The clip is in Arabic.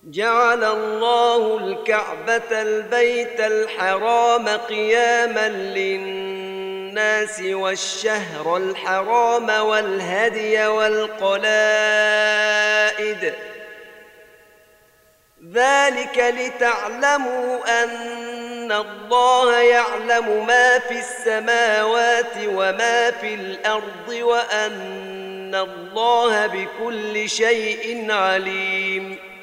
جعل الله الكعبة البيت الحرام قياما للناس والشهر الحرام والهدي والقلائد ذلك لتعلموا أن الله يعلم ما في السماوات وما في الأرض وأن الله بكل شيء عليم